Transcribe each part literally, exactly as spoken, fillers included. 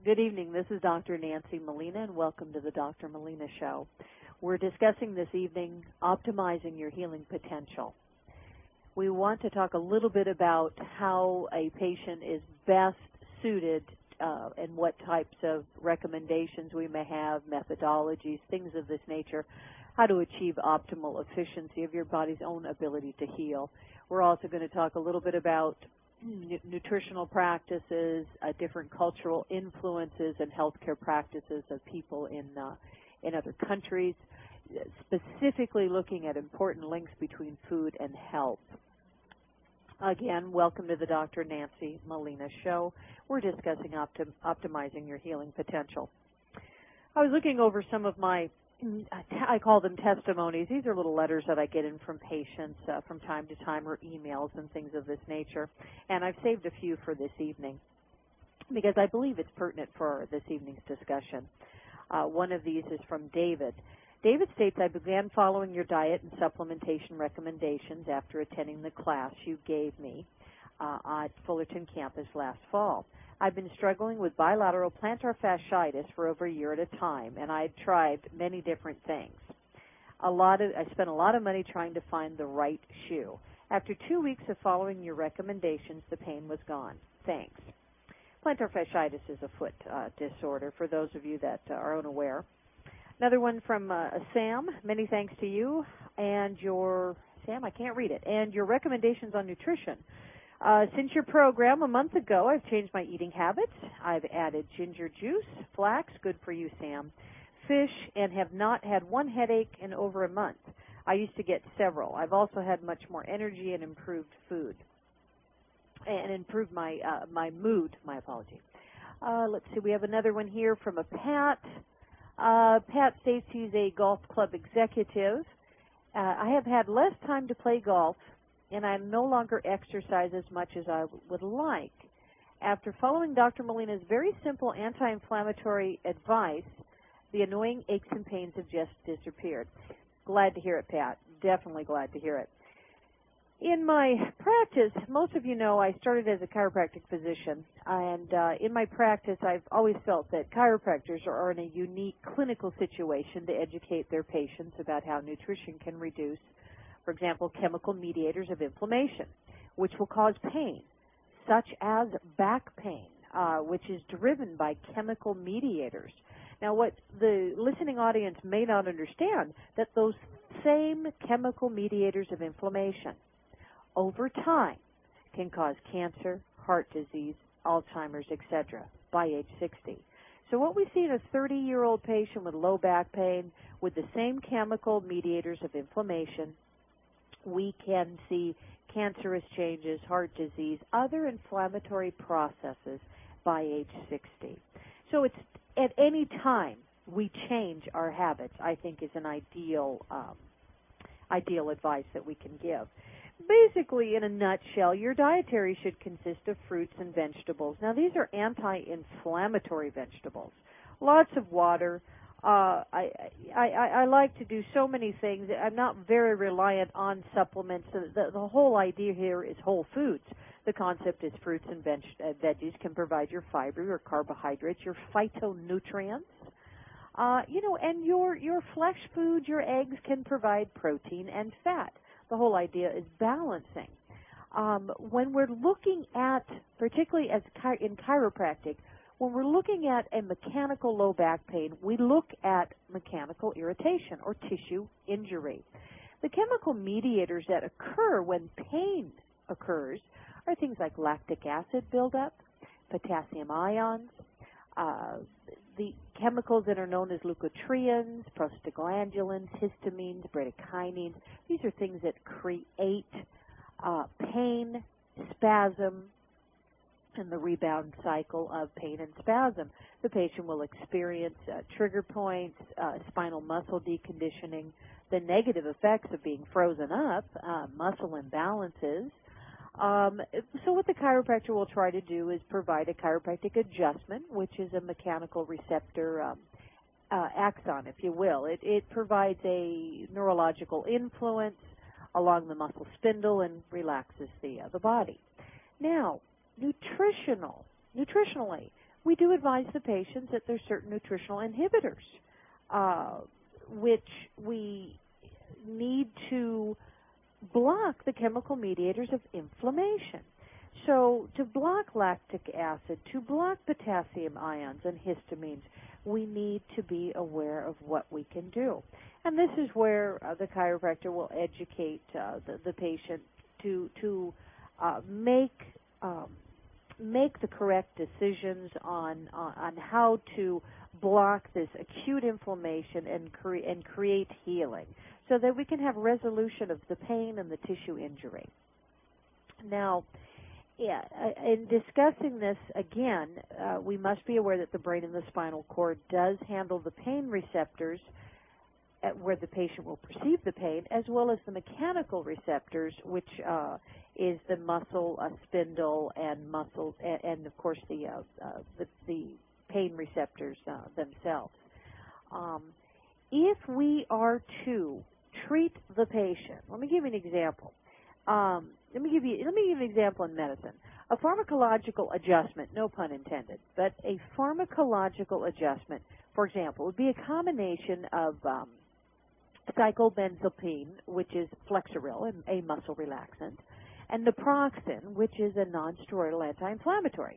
Good evening. This is Doctor Nancy Molina, and welcome to the Doctor Molina Show. We're discussing this evening optimizing your healing potential. We want to talk a little bit about how a patient is best suited uh, and what types of recommendations we may have, methodologies, things of this nature, how to achieve optimal efficiency of your body's own ability to heal. We're also going to talk a little bit about nutritional practices, uh, different cultural influences and healthcare practices of people in uh, in other countries, specifically looking at important links between food and health. Again, welcome to the Doctor Nancy Molina Show. We're discussing optim- optimizing your healing potential. I was looking over some of my I call them testimonies. These are little letters that I get in from patients uh, from time to time, or emails and things of this nature. And I've saved a few for this evening because I believe it's pertinent for this evening's discussion. Uh, one of these is from David. David states, I began following your diet and supplementation recommendations after attending the class you gave me uh, at Fullerton campus last fall. I've been struggling with bilateral plantar fasciitis for over a year at a time, and I had tried many different things. A lot of, I spent a lot of money trying to find the right shoe. After two weeks of following your recommendations, the pain was gone. Thanks. Plantar fasciitis is a foot uh, disorder, for those of you that uh, are unaware. Another one from uh, Sam. Many thanks to you and your, Sam, I can't read it, and your recommendations on nutrition. Uh, since your program a month ago, I've changed my eating habits. I've added ginger juice, flax, good for you, Sam, fish, and have not had one headache in over a month. I used to get several. I've also had much more energy and improved food, and improved my uh, my mood. My apology. Uh, let's see. We have another one here from a Pat. Uh, Pat states he's a golf club executive. Uh, I have had less time to play golf, and I no longer exercise as much as I would like. After following Doctor Molina's very simple anti-inflammatory advice, the annoying aches and pains have just disappeared. Glad to hear it, Pat. Definitely glad to hear it. In my practice, most of you know I started as a chiropractic physician, and uh, in my practice I've always felt that chiropractors are in a unique clinical situation to educate their patients about how nutrition can reduce, for example, chemical mediators of inflammation, which will cause pain, such as back pain, uh, which is driven by chemical mediators. Now, what the listening audience may not understand, that those same chemical mediators of inflammation, over time, can cause cancer, heart disease, Alzheimer's, et cetera, by age sixty. So what we see in a thirty-year-old patient with low back pain with the same chemical mediators of inflammation, we can see cancerous changes, heart disease, other inflammatory processes by age sixty. So it's at any time we change our habits, I think, is an ideal um, ideal advice that we can give. Basically, in a nutshell, your dietary should consist of fruits and vegetables. Now, these are anti-inflammatory vegetables. Lots of water. Uh, I, I, I, I like to do so many things. I'm not very reliant on supplements. The, the whole idea here is whole foods. The concept is fruits and veg, uh, veggies can provide your fiber, your carbohydrates, your phytonutrients. Uh, you know, and your, your flesh food, your eggs can provide protein and fat. The whole idea is balancing. Um, when we're looking at, particularly as chi- in chiropractic, when we're looking at a mechanical low back pain, we look at mechanical irritation or tissue injury. The chemical mediators that occur when pain occurs are things like lactic acid buildup, potassium ions, uh, the chemicals that are known as leukotrienes, prostaglandins, histamines, bradykinin. These are things that create uh, pain, spasm, and the rebound cycle of pain and spasm. The patient will experience uh, trigger points, uh, spinal muscle deconditioning, the negative effects of being frozen up, uh, muscle imbalances. Um, so what the chiropractor will try to do is provide a chiropractic adjustment, which is a mechanical receptor um, uh, axon, if you will. It, it provides a neurological influence along the muscle spindle and relaxes the uh, the body. Now, nutritional, nutritionally, we do advise the patients that there's certain nutritional inhibitors, uh, which we need to block the chemical mediators of inflammation. So to block lactic acid, to block potassium ions and histamines, we need to be aware of what we can do. And this is where uh, the chiropractor will educate uh, the, the patient to to uh, make um, make the correct decisions on uh, on how to block this acute inflammation and cre- and create healing, so that we can have resolution of the pain and the tissue injury. Now, yeah, in discussing this again, uh, we must be aware that the brain and the spinal cord does handle the pain receptors at where the patient will perceive the pain, as well as the mechanical receptors, which uh, is the muscle uh, spindle and muscle, and, and of course the, uh, uh, the the pain receptors uh, themselves. Um, if we are to treat the patient, let me give you an example. Um, let me give you let me give you an example in medicine. A pharmacological adjustment, no pun intended, but a pharmacological adjustment, for example, would be a combination of um, cyclobenzapine, which is Flexeril, a muscle relaxant, and naproxen, which is a non-steroidal anti-inflammatory.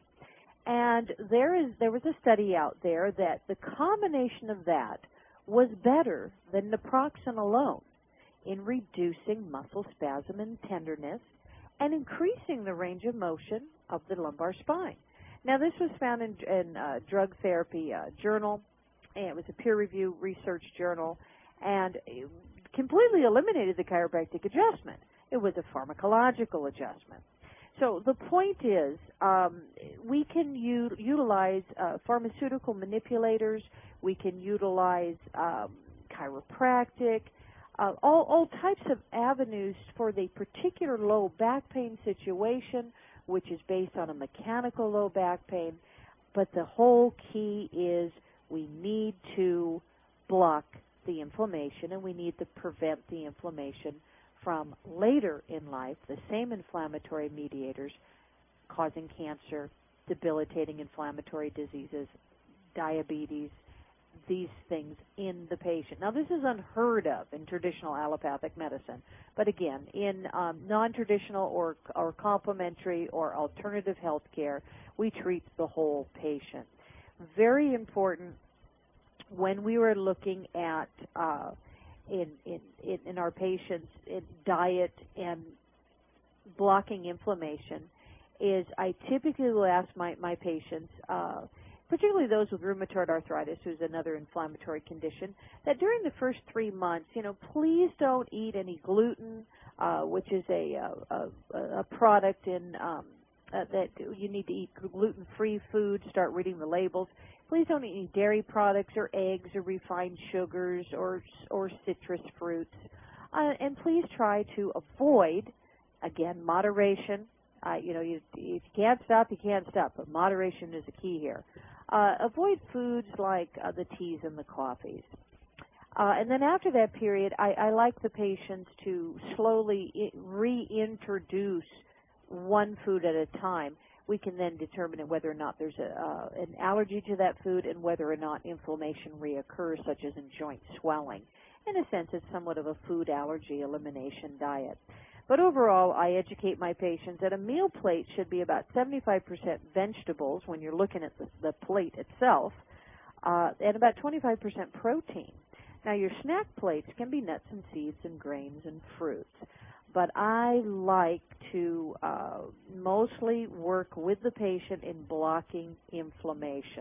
And there is there was a study out there that the combination of that was better than naproxen alone in reducing muscle spasm and tenderness and increasing the range of motion of the lumbar spine. Now, this was found in, in uh, Drug Therapy uh, Journal, and it was a peer-reviewed research journal, and it completely eliminated the chiropractic adjustment. It was a pharmacological adjustment. So the point is, um, we can u- utilize uh, pharmaceutical manipulators, we can utilize um, chiropractic, Uh, all, all types of avenues for the particular low back pain situation, which is based on a mechanical low back pain. But the whole key is we need to block the inflammation, and we need to prevent the inflammation from later in life, the same inflammatory mediators causing cancer, debilitating inflammatory diseases, diabetes, these things in the patient. Now, this is unheard of in traditional allopathic medicine, but again, in um, non-traditional or, or complementary or alternative health care, we treat the whole patient. Very important when we were looking at uh, in, in, in, in our patients' in diet and blocking inflammation is I typically will ask my, my patients, uh, particularly those with rheumatoid arthritis, who's another inflammatory condition, that during the first three months, you know, please don't eat any gluten, uh, which is a, a, a product in um, uh, that you need to eat gluten-free food. Start reading the labels. Please don't eat any dairy products or eggs or refined sugars or or citrus fruits, uh, and please try to avoid, again, moderation. Uh, you know, you, if you can't stop, you can't stop, but moderation is the key here. Uh, avoid foods like uh, the teas and the coffees. Uh, and then after that period, I, I like the patients to slowly I- reintroduce one food at a time. We can then determine whether or not there's a, uh, an allergy to that food and whether or not inflammation reoccurs, such as in joint swelling. In a sense, it's somewhat of a food allergy elimination diet. But overall, I educate my patients that a meal plate should be about seventy-five percent vegetables when you're looking at the, the plate itself, uh, and about twenty-five percent protein. Now, your snack plates can be nuts and seeds and grains and fruits, but I like to uh, mostly work with the patient in blocking inflammation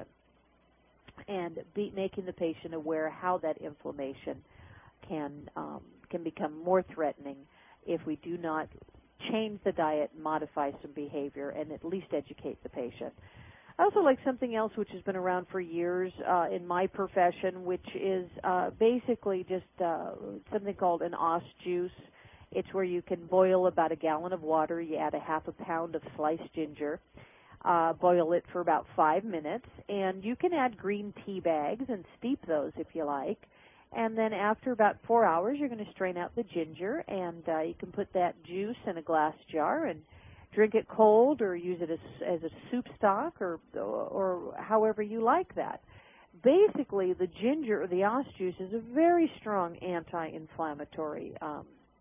and be, making the patient aware how that inflammation can um, can become more threatening if we do not change the diet, modify some behavior, and at least educate the patient. I also like something else which has been around for years uh, in my profession, which is uh, basically just uh, something called an os juice. It's where you can boil about a gallon of water, you add a half a pound of sliced ginger, uh, boil it for about five minutes, and you can add green tea bags and steep those if you like. And then after about four hours, you're going to strain out the ginger, and uh, you can put that juice in a glass jar and drink it cold or use it as, as a soup stock or, or however you like that. Basically, the ginger or the os juice is a very strong anti-inflammatory um,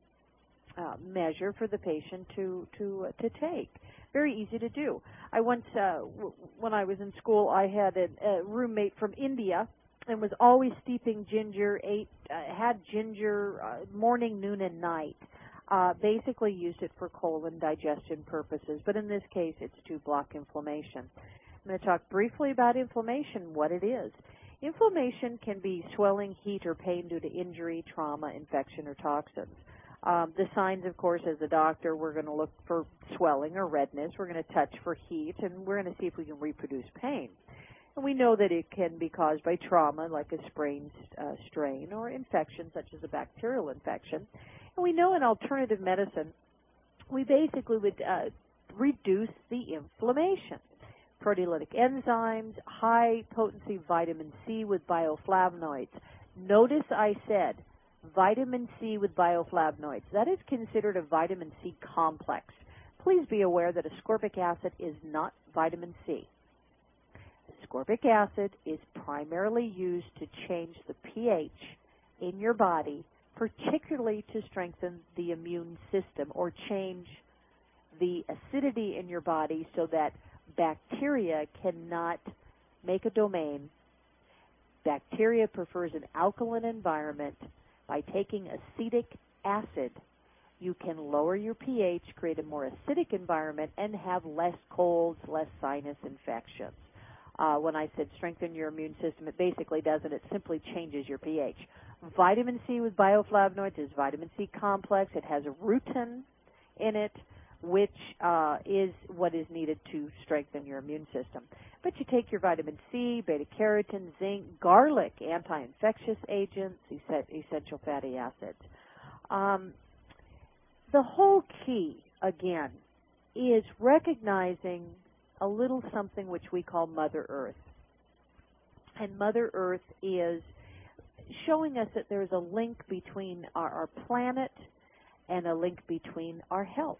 uh, measure for the patient to to uh, to take. Very easy to do. I once, uh, w- when I was in school, I had a, a roommate from India and was always steeping ginger. Ate uh, had ginger uh, morning, noon, and night. Uh, basically, used it for colon digestion purposes. But in this case, it's to block inflammation. I'm going to talk briefly about inflammation, what it is. Inflammation can be swelling, heat, or pain due to injury, trauma, infection, or toxins. Um, the signs, of course, as a doctor, we're going to look for swelling or redness. We're going to touch for heat, and we're going to see if we can reproduce pain. And we know that it can be caused by trauma, like a sprained uh, strain, or infection, such as a bacterial infection. And we know in alternative medicine, we basically would uh, reduce the inflammation. Proteolytic enzymes, high-potency vitamin C with bioflavonoids. Notice I said vitamin C with bioflavonoids. That is considered a vitamin C complex. Please be aware that ascorbic acid is not vitamin C. Ascorbic acid is primarily used to change the pH in your body, particularly to strengthen the immune system or change the acidity in your body so that bacteria cannot make a domain. Bacteria prefers an alkaline environment. By taking acetic acid, you can lower your pH, create a more acidic environment, and have less colds, less sinus infections. Uh, when I said strengthen your immune system, it basically doesn't. It simply changes your pH. Vitamin C with bioflavonoids is vitamin C complex. It has a rutin in it, which uh, is what is needed to strengthen your immune system. But you take your vitamin C, beta-carotene, zinc, garlic, anti-infectious agents, essential fatty acids. Um, the whole key, again, is recognizing a little something which we call Mother Earth. And Mother Earth is showing us that there's a link between our, our planet and a link between our health.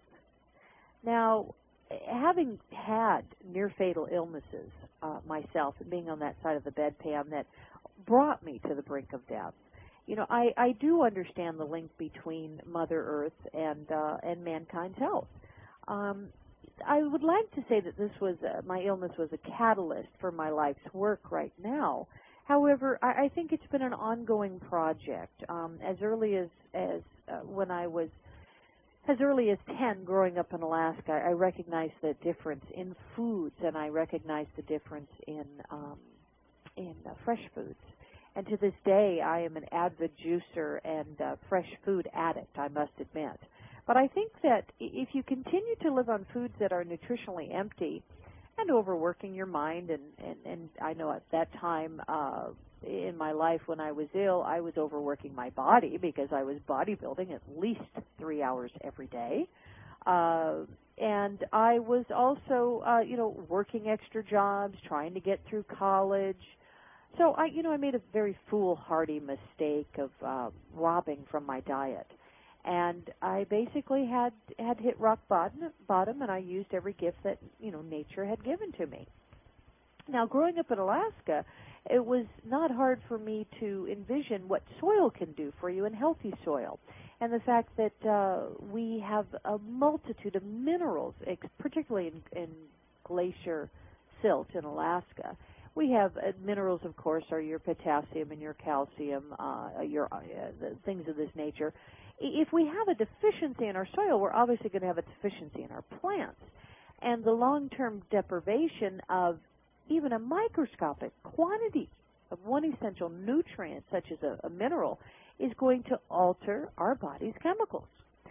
Now, having had near-fatal illnesses uh, myself, and being on that side of the bed, Pam, that brought me to the brink of death, you know, I, I do understand the link between Mother Earth and uh, and mankind's health. Um, I would like to say that this was uh, my illness was a catalyst for my life's work right now. However, I, I think it's been an ongoing project. Um, as early as as uh, when I was As early as ten, growing up in Alaska, I recognized the difference in foods, and I recognized the difference in um, in uh, fresh foods. And to this day, I am an avid juicer and uh, fresh food addict, I must admit. But I think that if you continue to live on foods that are nutritionally empty and overworking your mind, and, and, and I know at that time uh, in my life when I was ill, I was overworking my body because I was bodybuilding at least three hours every day. Uh, and I was also, uh, you know, working extra jobs, trying to get through college. So I, you know, I made a very foolhardy mistake of uh, robbing from my diet. And I basically had had hit rock bottom, bottom, and I used every gift that, you know, nature had given to me. Now, growing up in Alaska, it was not hard for me to envision what soil can do for you in healthy soil, and the fact that uh, we have a multitude of minerals, particularly in, in glacier silt in Alaska. We have uh, minerals, of course, are your potassium and your calcium, uh, your uh, the things of this nature. If we have a deficiency in our soil, we're obviously going to have a deficiency in our plants. And the long-term deprivation of even a microscopic quantity of one essential nutrient, such as a, a mineral, is going to alter our body's chemicals.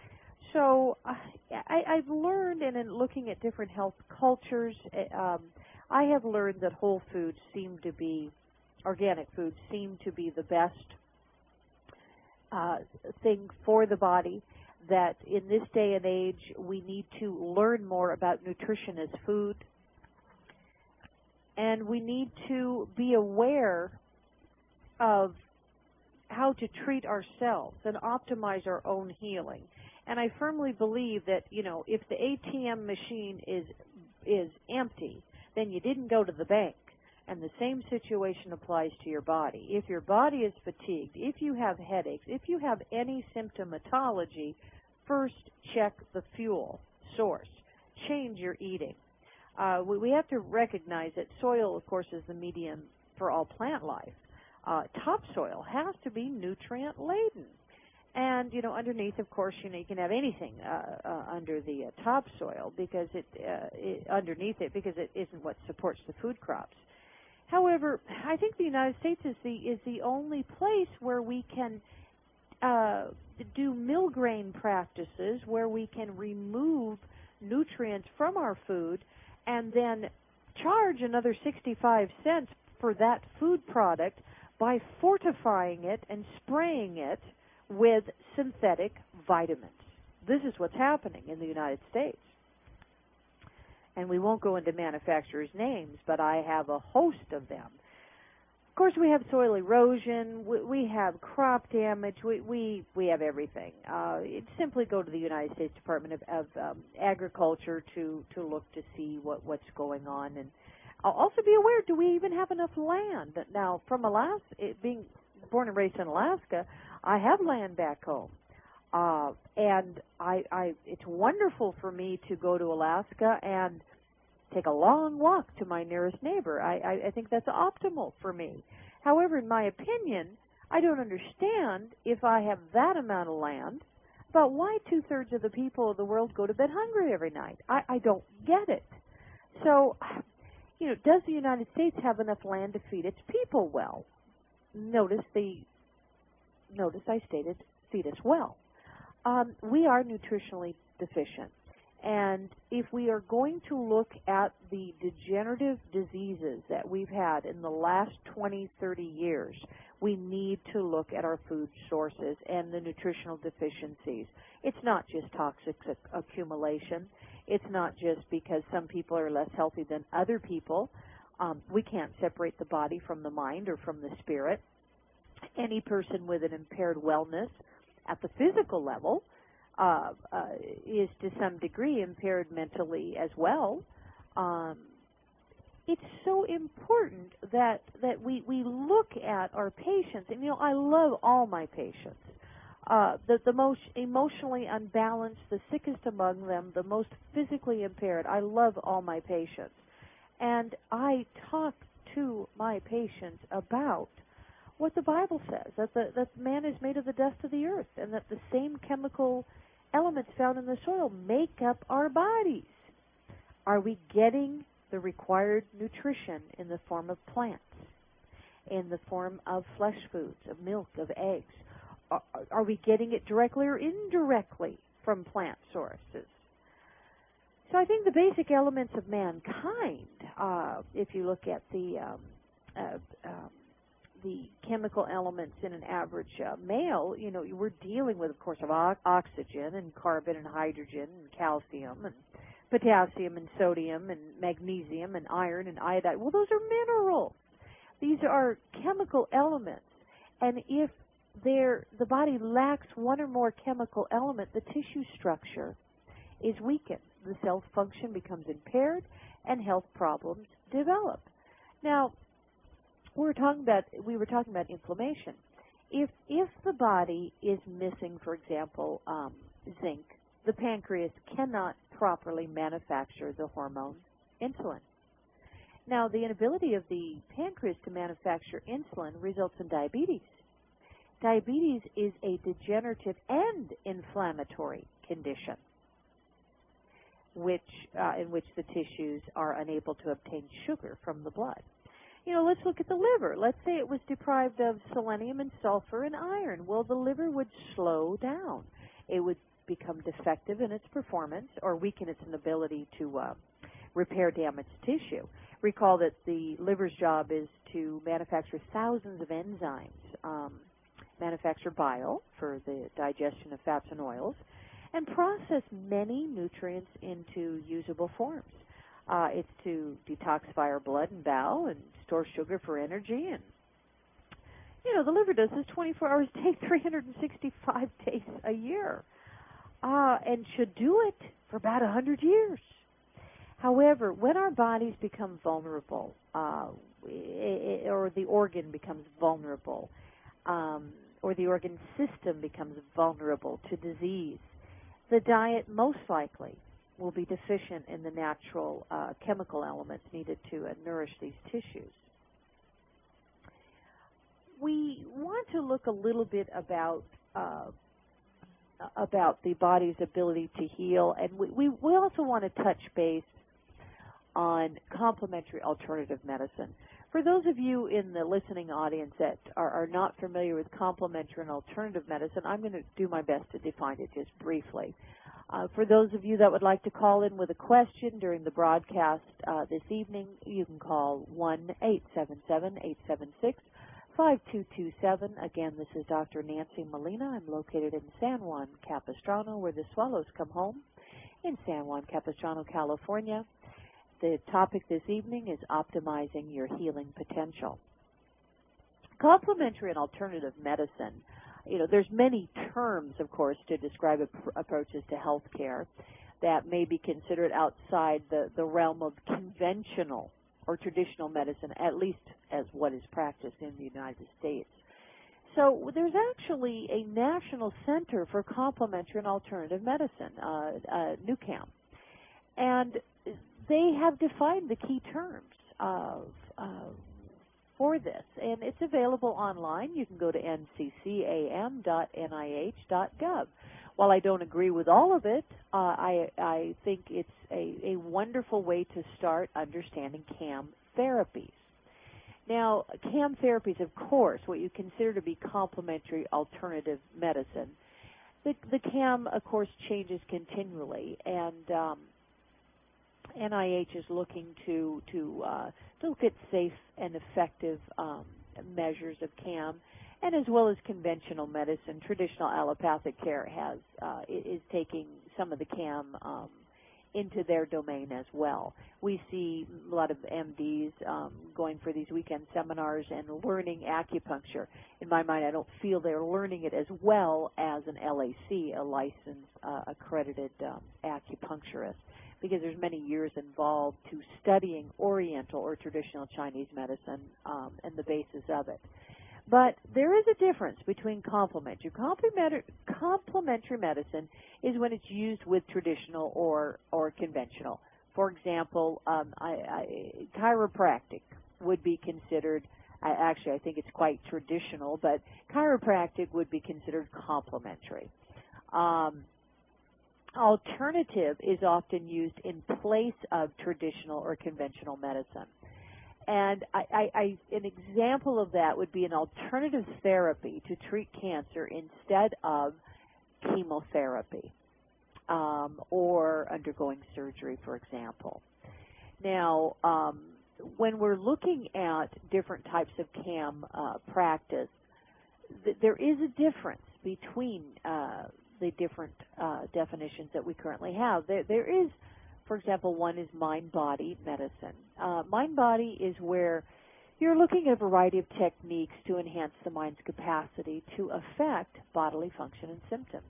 So uh, I, I've learned, and in looking at different health cultures, um, I have learned that whole foods seem to be, organic foods seem to be the best uh, thing for the body, that in this day and age we need to learn more about nutrition as food, and we need to be aware of how to treat ourselves and optimize our own healing. And I firmly believe that, you know, if the A T M machine is is empty, then you didn't go to the bank. And the same situation applies to your body. If your body is fatigued, if you have headaches, if you have any symptomatology, first check the fuel source. Change your eating. Uh, we, we have to recognize that soil, of course, is the medium for all plant life. Uh, topsoil has to be nutrient-laden. And, you know, underneath, of course, you know, you can have anything uh, uh, under the uh, topsoil because it, uh, it, underneath it, because it isn't what supports the food crops. However, I think the United States is the is the only place where we can uh, do mill grain practices, where we can remove nutrients from our food and then charge another sixty-five cents for that food product by fortifying it and spraying it with synthetic vitamins. This is what's happening in the United States. And we won't go into manufacturers' names, but I have a host of them. Of course, we have soil erosion, we, we have crop damage, we we, we have everything. Uh, simply go to the United States Department of, of um, Agriculture to, to look to see what, what's going on. And I'll also be aware, do we even have enough land? Now, from Alaska, it being born and raised in Alaska, I have land back home. Uh, and I, I, it's wonderful for me to go to Alaska and take a long walk to my nearest neighbor. I, I, I think that's optimal for me. However, in my opinion, I don't understand if I have that amount of land, but why two-thirds of the people of the world go to bed hungry every night? I, I don't get it. So, you know, does the United States have enough land to feed its people well? Notice the, notice I stated feed us well. Um, we are nutritionally deficient. And if we are going to look at the degenerative diseases that we've had in the last twenty, thirty years, we need to look at our food sources and the nutritional deficiencies. It's not just toxic accumulation. It's not just because some people are less healthy than other people. Um, we can't separate the body from the mind or from the spirit. Any person with an impaired wellness at the physical level uh, uh, is to some degree impaired mentally as well. Um, it's so important that that we, we look at our patients. And, you know, I love all my patients. Uh, the, the most emotionally unbalanced, the sickest among them, the most physically impaired. I love all my patients. And I talk to my patients about what the Bible says, that the that man is made of the dust of the earth, and that the same chemical elements found in the soil make up our bodies. Are we getting the required nutrition in the form of plants, in the form of flesh foods, of milk, of eggs? Are, are we getting it directly or indirectly from plant sources? So I think the basic elements of mankind, uh, if you look at the um, uh, um, the chemical elements in an average uh, male, you know, we're dealing with, of course, of o- oxygen and carbon and hydrogen and calcium and potassium and sodium and magnesium and iron and iodide. Well, those are minerals. These are chemical elements. And if they're, the body lacks one or more chemical element, the tissue structure is weakened. The cell function becomes impaired and health problems develop. Now, we were talking about we were talking about inflammation. If if the body is missing, for example, um, zinc, the pancreas cannot properly manufacture the hormone insulin. Now, the inability of the pancreas to manufacture insulin results in diabetes. Diabetes is a degenerative and inflammatory condition, which uh, in which the tissues are unable to obtain sugar from the blood. You know, let's look at the liver. Let's say it was deprived of selenium and sulfur and iron. Well, the liver would slow down. It would become defective in its performance or weaken its ability to uh, repair damaged tissue. Recall that the liver's job is to manufacture thousands of enzymes, um, manufacture bile for the digestion of fats and oils, and process many nutrients into usable forms. Uh, it's to detoxify our blood and bowel and store sugar for energy. And, you know, the liver does this twenty-four hours a day, three hundred sixty-five days a year. uh, and should do it for about a hundred years. However, when our bodies become vulnerable, uh, it, or the organ becomes vulnerable, um, or the organ system becomes vulnerable to disease, the diet most likely will be deficient in the natural uh, chemical elements needed to uh, nourish these tissues. We want to look a little bit about uh, about the body's ability to heal, and we, we, we also want to touch base on complementary alternative medicine. For those of you in the listening audience that are, are not familiar with complementary and alternative medicine, I'm going to do my best to define it just briefly. Uh, for those of you that would like to call in with a question during the broadcast uh, this evening, you can call one eight seven seven, eight seven six, five two two seven. Again, this is Doctor Nancy Molina. I'm located in San Juan Capistrano, where the swallows come home, in San Juan Capistrano, California. The topic this evening is optimizing your healing potential. Complementary and alternative medicine. You know, there's many terms, of course, to describe ap- approaches to health care that may be considered outside the, the realm of conventional or traditional medicine, at least as what is practiced in the United States. So there's actually a National Center for Complementary and Alternative Medicine, uh, uh, NUCAM, and they have defined the key terms of uh, for this, and it's available online. You can go to N C C A M dot N I H dot gov. While I don't agree with all of it, uh, I, I think it's a, a wonderful way to start understanding C A M therapies. Now, C A M therapies, of course, what you consider to be complementary alternative medicine. The, the C A M, of course, changes continually, and um, N I H is looking to to, uh, to look at safe and effective um, measures of C A M, and as well as conventional medicine. Traditional allopathic care has uh, is taking some of the C A M um, into their domain as well. We see a lot of M Ds um, going for these weekend seminars and learning acupuncture. In my mind, I don't feel they're learning it as well as an L A C, a licensed, uh, accredited um, acupuncturist, because there's many years involved to studying Oriental or traditional Chinese medicine um, and the basis of it. But there is a difference between complementary. Complementary, complementary medicine is when it's used with traditional or, or conventional. For example, um, I, I, chiropractic would be considered, I, actually I think it's quite traditional, but chiropractic would be considered complementary. Um, Alternative is often used in place of traditional or conventional medicine. And I, I, I, an example of that would be an alternative therapy to treat cancer instead of chemotherapy um, or undergoing surgery, for example. Now, um, when we're looking at different types of C A M uh, practice, th- there is a difference between uh, the different uh, definitions that we currently have. There, there is, for example, one is mind-body medicine. Uh, mind-body is where you're looking at a variety of techniques to enhance the mind's capacity to affect bodily function and symptoms.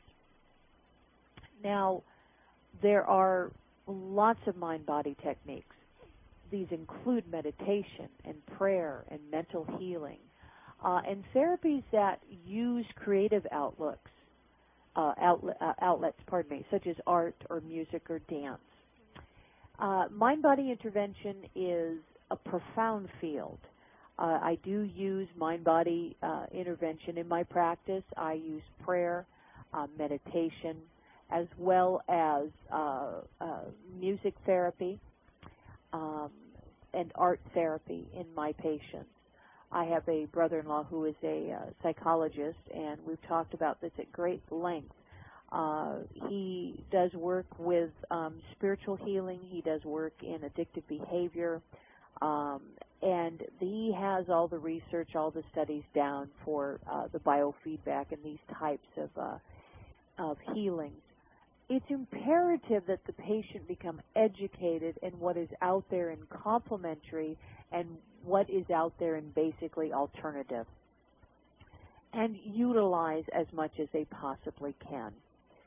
Now, there are lots of mind-body techniques. These include meditation and prayer and mental healing uh, and therapies that use creative outlooks. Uh, outlet, uh, outlets, pardon me, such as art or music or dance. Uh, mind-body intervention is a profound field. Uh, I do use mind-body uh, intervention in my practice. I use prayer, uh, meditation, as well as uh, uh, music therapy um, and art therapy in my patients. I have a brother-in-law who is a uh, psychologist, and we've talked about this at great length. Uh, he does work with um, spiritual healing. He does work in addictive behavior, um, and he has all the research, all the studies down for uh, the biofeedback and these types of uh, of healings. It's imperative that the patient become educated in what is out there in complementary and what is out there in basically alternative, and utilize as much as they possibly can.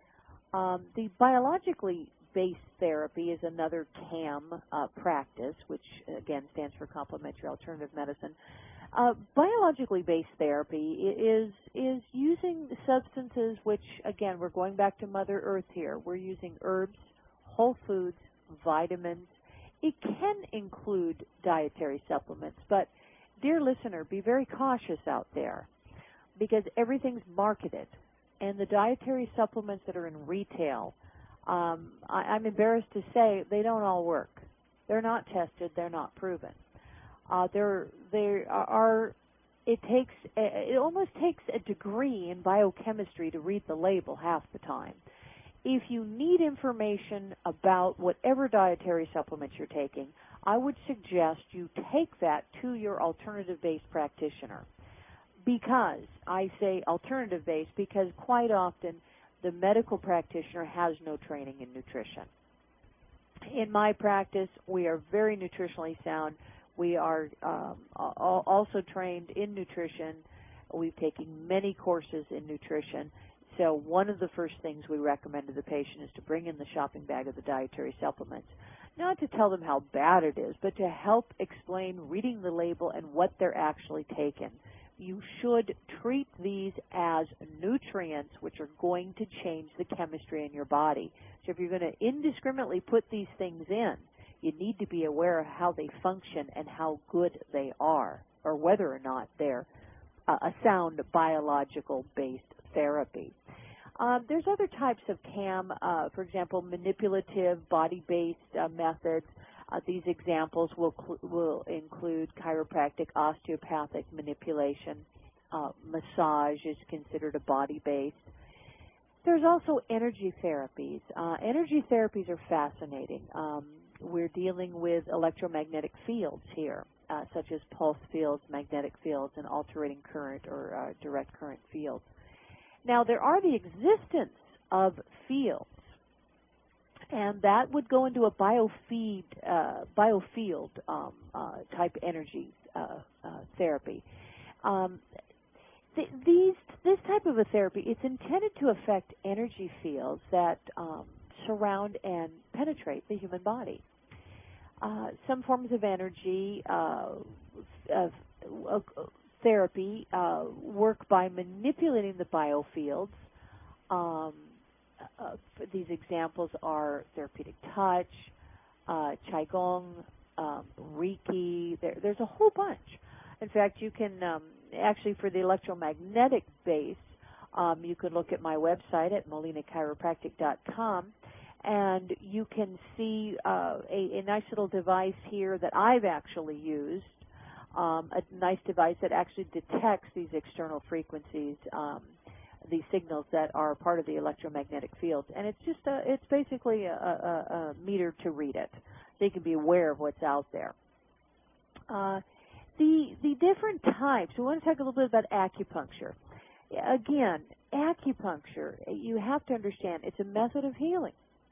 Um, the biologically based therapy is another C A M uh, practice, which again stands for complementary alternative medicine. Uh, biologically based therapy is is using substances which, again, we're going back to Mother Earth here. We're using herbs, whole foods, vitamins. It can include dietary supplements, but dear listener, be very cautious out there because everything's marketed, and the dietary supplements that are in retail, um, I, I'm embarrassed to say they don't all work. They're not tested. They're not proven. Uh, there, there are. It takes. It almost takes a degree in biochemistry to read the label half the time. If you need information about whatever dietary supplements you're taking, I would suggest you take that to your alternative-based practitioner. Because I say alternative-based because quite often the medical practitioner has no training in nutrition. In my practice, we are very nutritionally sound. We are um, also trained in nutrition. We've taken many courses in nutrition. So one of the first things we recommend to the patient is to bring in the shopping bag of the dietary supplements. Not to tell them how bad it is, but to help explain reading the label and what they're actually taking. You should treat these as nutrients which are going to change the chemistry in your body. So if you're going to indiscriminately put these things in, you need to be aware of how they function and how good they are, or whether or not they're uh, a sound biological-based therapy. Um, there's other types of C A M, uh, for example, manipulative, body-based uh, methods. Uh, these examples will, cl- will include chiropractic, osteopathic manipulation. Uh, massage is considered a body-based. There's also energy therapies. Uh, energy therapies are fascinating. Um, we're dealing with electromagnetic fields here, uh, such as pulse fields, magnetic fields, and alternating current or uh, direct current fields. Now, there are the existence of fields, and that would go into a biofeed, uh, biofield um, uh, type energy uh, uh, therapy. Um, th- these, this type of a therapy, it's intended to affect energy fields that um, surround and penetrate the human body. Uh, some forms of energy uh, of, of therapy uh, work by manipulating the biofields. Um, uh, these examples are therapeutic touch, uh, Qigong, um, Reiki. There, there's a whole bunch. In fact, you can um, actually, for the electromagnetic base, um, you can look at my website at molina chiropractic dot com, and you can see uh, a, a nice little device here that I've actually used. Um, a nice device that actually detects these external frequencies, um, these signals that are part of the electromagnetic fields, and it's just a, it's basically a, a, a meter to read it. So you can be aware of what's out there. Uh, the the different types. We want to talk a little bit about acupuncture. Again, acupuncture. You have to understand it's a method of healing.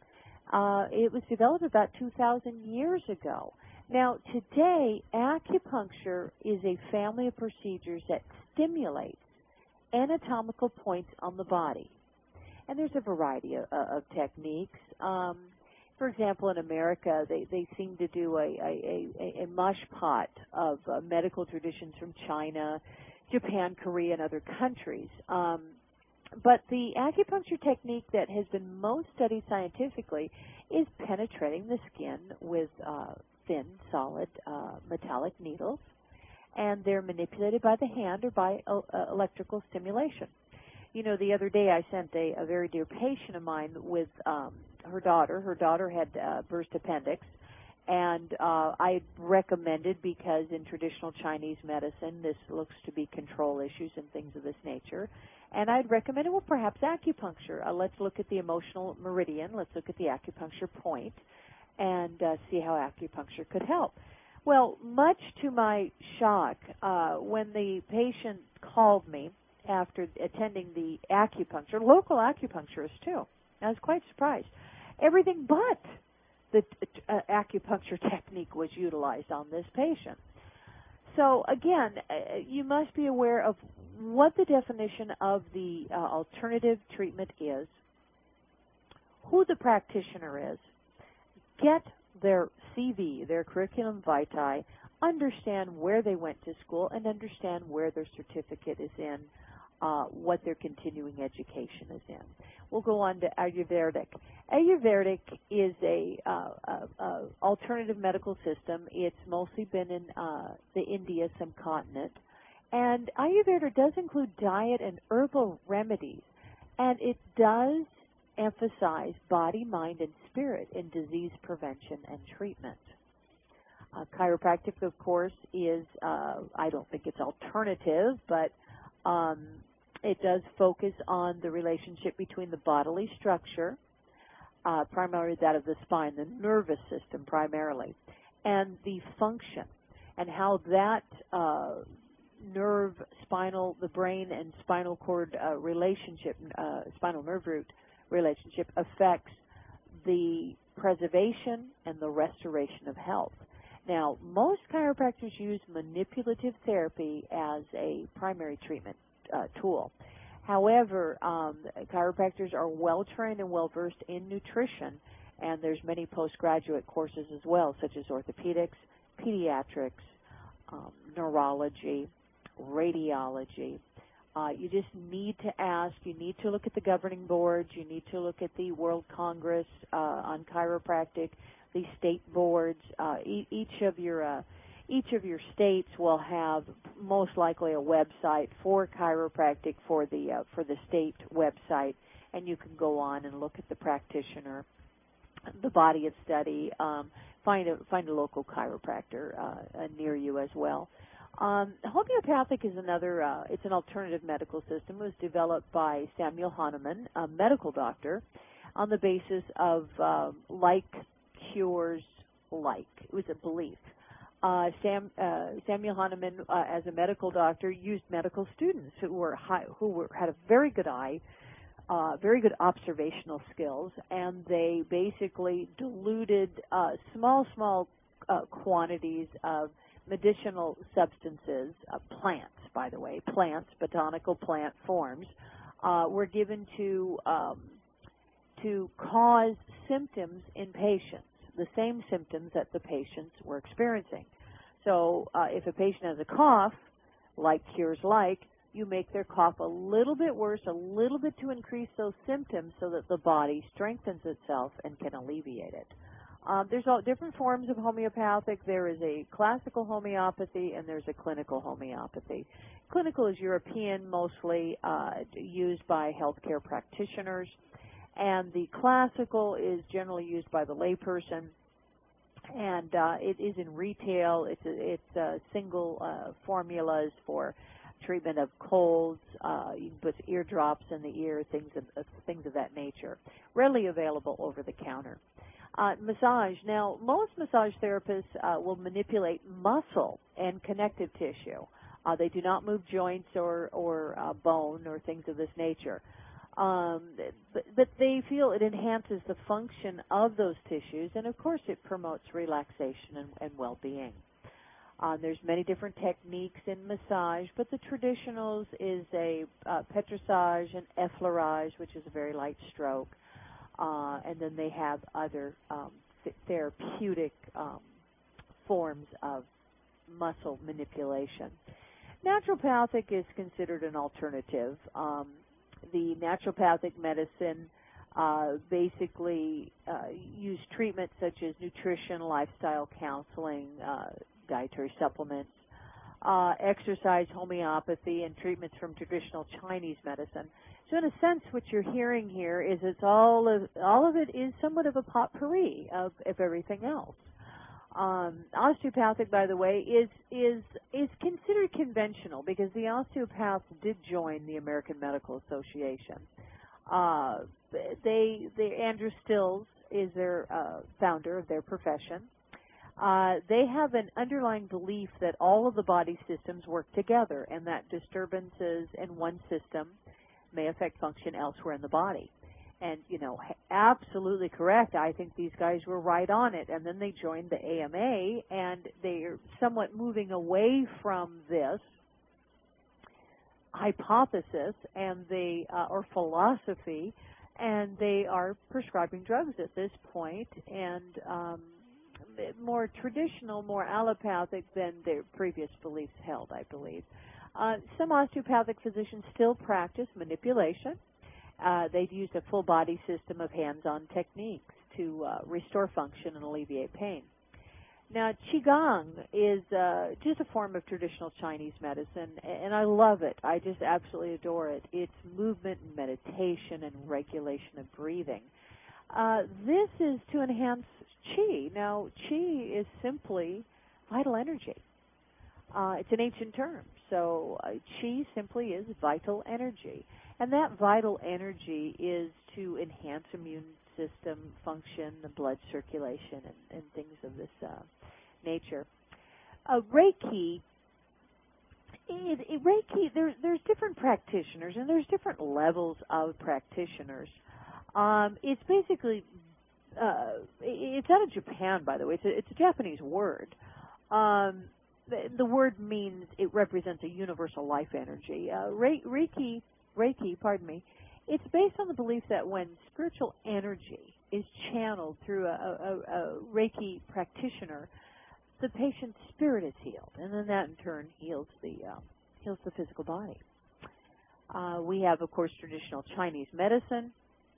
Uh, it was developed about two thousand years ago. Now, today, acupuncture is a family of procedures that stimulates anatomical points on the body. And there's a variety of, of techniques. Um, for example, in America, they, they seem to do a, a, a, a mush pot of uh, medical traditions from China, Japan, Korea, and other countries. Um, but the acupuncture technique that has been most studied scientifically is penetrating the skin with uh, thin, solid, uh, metallic needles, and they're manipulated by the hand or by uh, electrical stimulation. You know, the other day I sent a, a very dear patient of mine with um, her daughter. Her daughter had uh, burst appendix, and uh, I recommended, because in traditional Chinese medicine this looks to be control issues and things of this nature, and I'd recommended, well, perhaps acupuncture. Uh, let's look at the emotional meridian. Let's look at the acupuncture point and uh, see how acupuncture could help. Well, much to my shock, uh, when the patient called me after attending the acupuncture, local acupuncturist too, I was quite surprised. Everything but the uh, acupuncture technique was utilized on this patient. So again, uh, you must be aware of what the definition of the uh, alternative treatment is, who the practitioner is, get their C V, their curriculum vitae, understand where they went to school, and understand where their certificate is in, uh, what their continuing education is in. We'll go on to Ayurvedic. Ayurvedic is a, uh, a, a alternative medical system. It's mostly been in uh, the India subcontinent. And Ayurveda does include diet and herbal remedies, and it does emphasize body, mind, and spirit in disease prevention and treatment. Uh, chiropractic, of course, is, uh, I don't think it's alternative, but um, it does focus on the relationship between the bodily structure, uh, primarily that of the spine, the nervous system primarily, and the function, and how that uh, nerve, spinal, the brain and spinal cord uh, relationship, uh, spinal nerve root relationship affects the preservation and the restoration of health. Now, most chiropractors use manipulative therapy as a primary treatment uh, tool. However, um, chiropractors are well-trained and well-versed in nutrition, and there's many postgraduate courses as well, such as orthopedics, pediatrics, um, neurology, radiology. Uh, you just need to ask, you need to look at the governing boards, you need to look at the World Congress uh, on Chiropractic, the state boards. Uh, e each of your uh, each of your states will have most likely a website for chiropractic for the uh, for the state website, and you can go on and look at the practitioner, the body of study, um, find a find a local chiropractor uh, near you as well. Um, homeopathic is another, uh, it's an alternative medical system. It was developed by Samuel Hahnemann, a medical doctor, on the basis of uh, like cures like. It was a belief. Uh, Sam, uh, Samuel Hahnemann, uh, as a medical doctor, used medical students who were high, who were, had a very good eye, uh, very good observational skills, and they basically diluted uh, small, small uh, quantities of medicinal substances, uh, plants, by the way, plants, botanical plant forms, uh, were given to um, to cause symptoms in patients, the same symptoms that the patients were experiencing. So uh, if a patient has a cough, like cures like, you make their cough a little bit worse, a little bit to increase those symptoms so that the body strengthens itself and can alleviate it. Um, there's all different forms of homeopathic. There is a classical homeopathy and there's a clinical homeopathy. Clinical is European, mostly uh, used by healthcare practitioners, and the classical is generally used by the layperson, and uh, it is in retail. It's a, it's a single uh, formulas for treatment of colds. Uh, you can put eardrops in the ear, things of, uh, things of that nature. Readily available over the counter. Uh, massage. Now, most massage therapists uh, will manipulate muscle and connective tissue. Uh, they do not move joints or, or uh, bone or things of this nature. Um, but, but they feel it enhances the function of those tissues, and, of course, it promotes relaxation and, and well-being. Uh, there's many different techniques in massage, but the traditionals is a uh, petrissage and effleurage, which is a very light stroke. Uh, and then they have other um, th therapeutic um, forms of muscle manipulation. Naturopathic is considered an alternative. Um, the naturopathic medicine uh, basically uh, use treatments such as nutrition, lifestyle counseling, uh, dietary supplements, uh, exercise, homeopathy, and treatments from traditional Chinese medicine. So in a sense, what you're hearing here is it's all of, all of it is somewhat of a potpourri of, of everything else. Um, osteopathic, by the way, is, is, is considered conventional because the osteopaths did join the American Medical Association. Uh, they, they, Andrew Stills is their uh, founder of their profession. Uh, they have an underlying belief that all of the body systems work together and that disturbances in one system may affect function elsewhere in the body. And, you know, absolutely correct. I think these guys were right on it. And then they joined the A M A, and they're somewhat moving away from this hypothesis and the uh, or philosophy and they are prescribing drugs at this point, and um, more traditional, more allopathic than their previous beliefs held, I believe. Uh, some osteopathic physicians still practice manipulation. Uh, they've used a full body system of hands-on techniques to uh, restore function and alleviate pain. Now, Qigong is uh, just a form of traditional Chinese medicine, and I love it. I just absolutely adore it. It's movement and meditation and regulation of breathing. Uh, this is to enhance Qi. Now, Qi is simply vital energy. Uh, it's an ancient term, so uh, Qi simply is vital energy. And that vital energy is to enhance immune system function, the blood circulation, and, and things of this uh, nature. Uh, Reiki, it, it, Reiki, there, there's different practitioners, and there's different levels of practitioners. Um, it's basically, uh, it's out of Japan, by the way. It's a, it's a Japanese word. Um, the, the word means it represents a universal life energy. Uh, Re, Reiki, Reiki, pardon me, it's based on the belief that when spiritual energy is channeled through a, a, a Reiki practitioner, the patient's spirit is healed, and then that in turn heals the uh, heals the physical body. Uh, we have, of course, traditional Chinese medicine,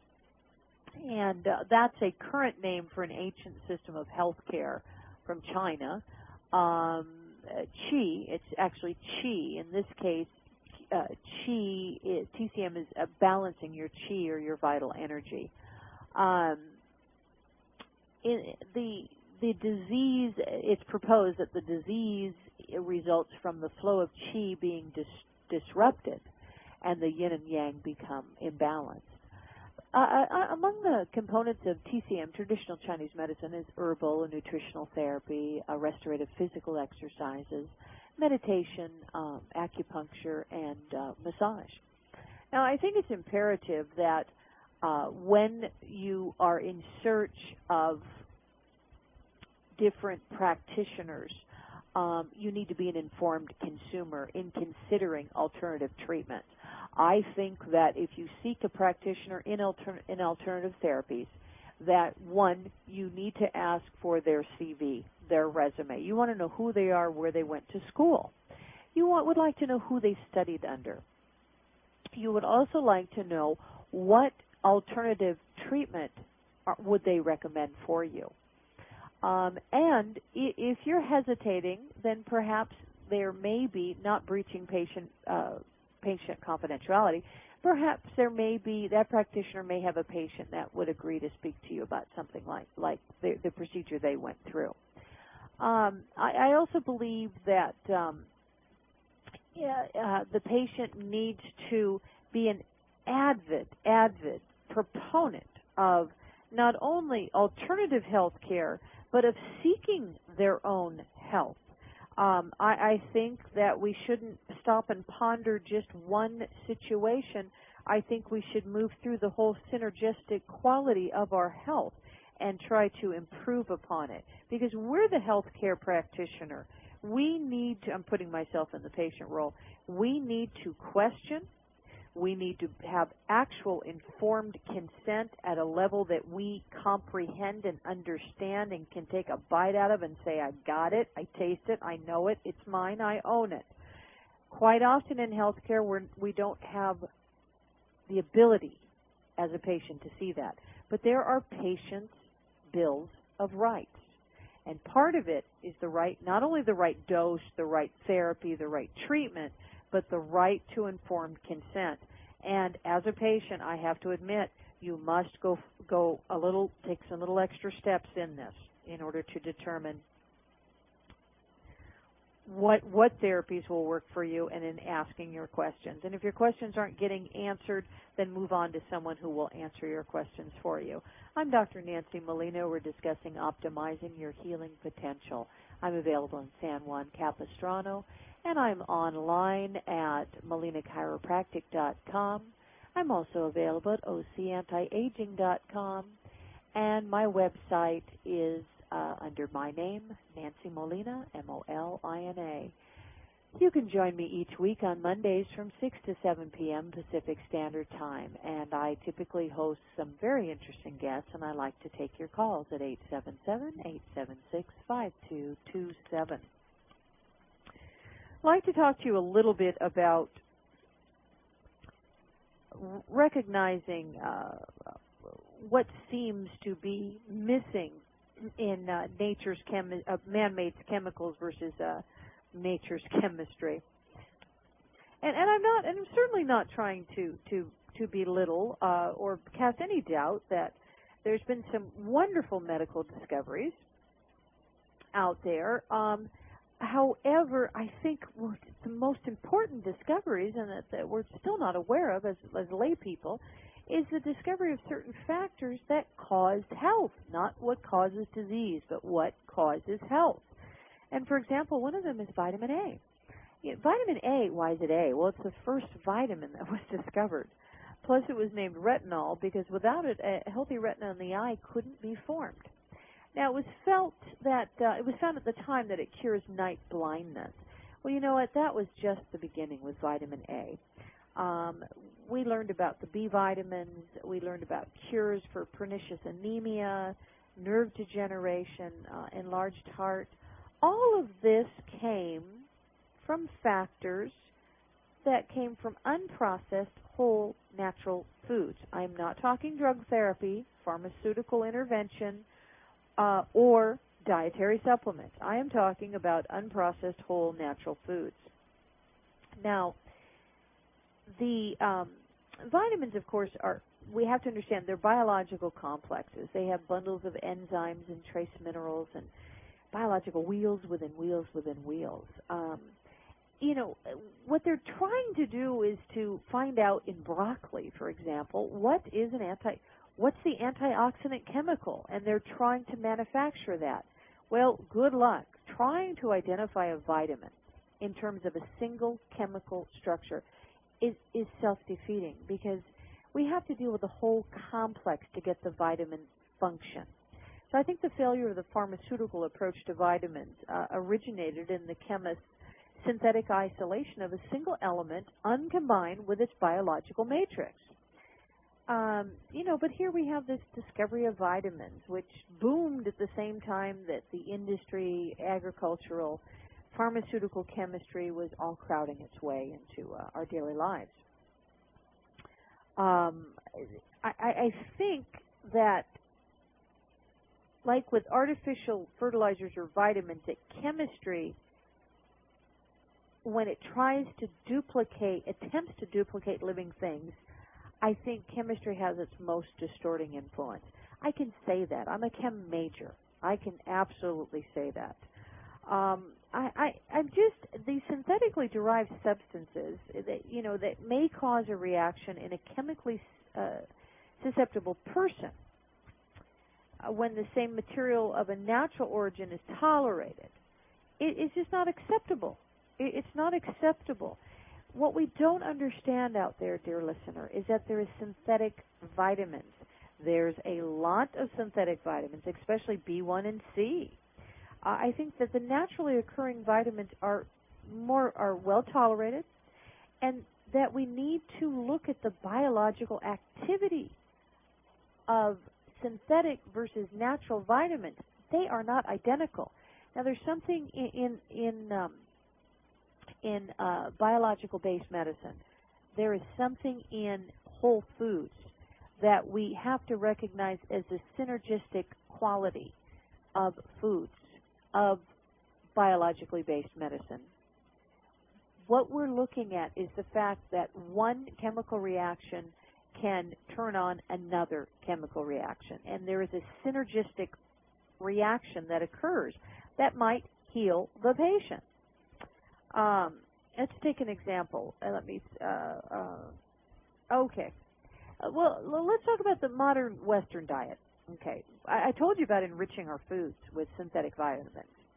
and uh, that's a current name for an ancient system of health care from China. Um, uh, Qi, it's actually Qi. In this case, uh, Qi, is, T C M is uh, balancing your Qi or your vital energy. Um, in the the disease, it's proposed that the disease results from the flow of Qi being dis, disrupted, and the yin and yang become imbalanced. Uh, uh, among the components of T C M, traditional Chinese medicine, is herbal and nutritional therapy, uh, restorative physical exercises, meditation, um, acupuncture, and uh, massage. Now, I think it's imperative that uh, when you are in search of different practitioners, um, you need to be an informed consumer in considering alternative treatments. I think that if you seek a practitioner in, alter in alternative therapies, that, one, you need to ask for their C V, their resume. You want to know who they are, where they went to school. You want, would like to know who they studied under. You would also like to know what alternative treatment are, would they recommend for you. Um, and if you're hesitating, then perhaps there may be, not breaching patient uh, patient confidentiality, perhaps there may be, that practitioner may have a patient that would agree to speak to you about something like, like the, the procedure they went through. Um, I, I also believe that um, yeah, uh, the patient needs to be an avid, avid proponent of not only alternative health care, but of seeking their own health. Um, I, I think that we shouldn't stop and ponder just one situation. I think we should move through the whole synergistic quality of our health and try to improve upon it. Because we're the healthcare practitioner. We need to, I'm putting myself in the patient role, we need to question. We need to have actual informed consent at a level that we comprehend and understand and can take a bite out of and say, I got it, I taste it, I know it, it's mine, I own it. Quite often in healthcare, we're, we don't have the ability as a patient to see that. But there are patients' bills of rights. And part of it is the right, not only the right dose, the right therapy, the right treatment, but the right to informed consent. And as a patient, I have to admit, you must go go a little, take some little extra steps in this in order to determine what what therapies will work for you, and in asking your questions. And if your questions aren't getting answered, then move on to someone who will answer your questions for you. I'm Doctor Nancy Molina. We're discussing optimizing your healing potential. I'm available in San Juan Capistrano, and I'm online at molina chiropractic dot com. I'm also available at o c anti aging dot com, and my website is uh, under my name, Nancy Molina, M O L I N A. You can join me each week on Mondays from six to seven p.m. Pacific Standard Time, and I typically host some very interesting guests, and I like to take your calls at eight seven seven, eight seven six, five two two seven. I'd like to talk to you a little bit about recognizing uh, what seems to be missing in uh, nature's chemi- uh, man-made chemicals versus uh, nature's chemistry. And, and I'm not, and I'm certainly not trying to to to belittle uh, or cast any doubt that there's been some wonderful medical discoveries out there. Um, however, I think the most important discoveries, and that, that we're still not aware of as, as lay people, is the discovery of certain factors that cause health, not what causes disease, but what causes health. And, for example, one of them is vitamin A. You know, vitamin A, why is it A? Well, it's the first vitamin that was discovered. Plus, it was named retinol because without it, a healthy retina in the eye couldn't be formed. Now, it was felt that, uh, it was found at the time that it cures night blindness. Well, you know what? That was just the beginning with vitamin A. Um, we learned about the B vitamins. We learned about cures for pernicious anemia, nerve degeneration, uh, enlarged heart. All of this came from factors that came from unprocessed, whole, natural foods. I'm not talking drug therapy, pharmaceutical intervention, uh, or dietary supplements. I am talking about unprocessed, whole, natural foods. Now, the um, vitamins, of course, are, we have to understand, they're biological complexes. They have bundles of enzymes and trace minerals and biological wheels within wheels within wheels. Um, you know, what they're trying to do is to find out in broccoli, for example, what is an anti, what's the antioxidant chemical, and they're trying to manufacture that. Well, good luck trying to identify a vitamin in terms of a single chemical structure is, is self-defeating because we have to deal with the whole complex to get the vitamin function. So I think the failure of the pharmaceutical approach to vitamins uh, originated in the chemist's synthetic isolation of a single element uncombined with its biological matrix. Um, you know, but here we have this discovery of vitamins, which boomed at the same time that the industry, agricultural, pharmaceutical chemistry was all crowding its way into uh, our daily lives. Um, I, I think that like with artificial fertilizers or vitamins, that chemistry, when it tries to duplicate, attempts to duplicate living things, I think chemistry has its most distorting influence. I can say that. I'm a chem major. I can absolutely say that. Um, I, I, I'm just, these synthetically derived substances that, you know, that may cause a reaction in a chemically uh, susceptible person, Uh, when the same material of a natural origin is tolerated, it, it's just not acceptable. It, it's not acceptable. What we don't understand out there, dear listener, is that there is synthetic vitamins. There's a lot of synthetic vitamins, especially B one and C. Uh, I think that the naturally occurring vitamins are more are well tolerated, and that we need to look at the biological activity of synthetic versus natural vitamins. They are not identical. Now, there's something in in in, um, in uh, biological-based medicine. There is something in whole foods that we have to recognize as the synergistic quality of foods, of biologically-based medicine. What we're looking at is the fact that one chemical reaction can turn on another chemical reaction, and there is a synergistic reaction that occurs that might heal the patient. Um, let's take an example. Uh, let me. Uh, uh, okay. Uh, well, let's talk about the modern Western diet. Okay. I, I told you about enriching our foods with synthetic vitamins.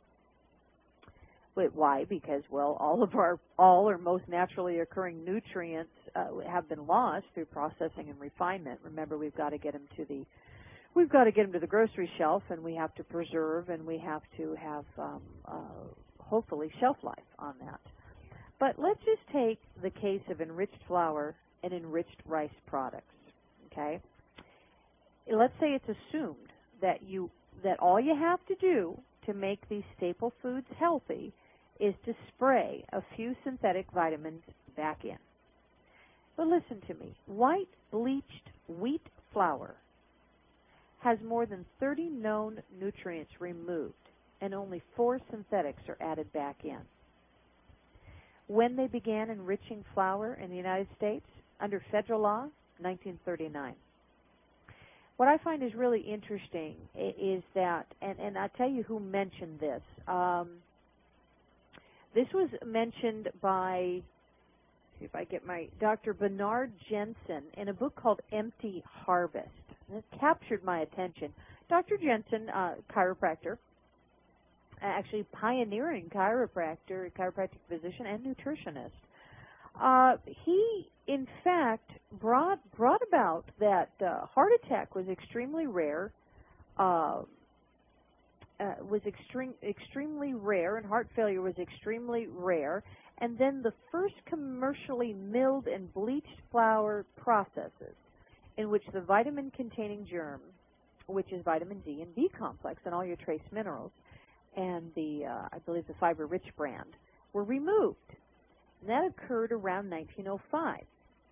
But why? Because, well, all of our, all or most naturally occurring nutrients uh, have been lost through processing and refinement. Remember, we've got to get them to the, we've got to get them to the grocery shelf, and we have to preserve, and we have to have, um, uh, hopefully, shelf life on that. But let's just take the case of enriched flour and enriched rice products, okay? Let's say it's assumed that you that all you have to do to make these staple foods healthy is to spray a few synthetic vitamins back in. But listen to me. White bleached wheat flour has more than thirty known nutrients removed, and only four synthetics are added back in. When they began enriching flour in the United States, under federal law, nineteen thirty-nine. What I find is really interesting is that, and, and I'll tell you who mentioned this. Um, this was mentioned by, see if I get my, Doctor Bernard Jensen in a book called Empty Harvest. And it captured my attention. Doctor Jensen, uh, chiropractor, actually pioneering chiropractor, chiropractic physician, and nutritionist. Uh, he, in fact, brought brought about that uh, heart attack was extremely rare, uh, uh, was extreme, extremely rare, and heart failure was extremely rare. And then the first commercially milled and bleached flour processes, in which the vitamin-containing germ, which is vitamin D and B complex and all your trace minerals, and the, uh, I believe, the fiber-rich brand, were removed. And that occurred around nineteen oh five.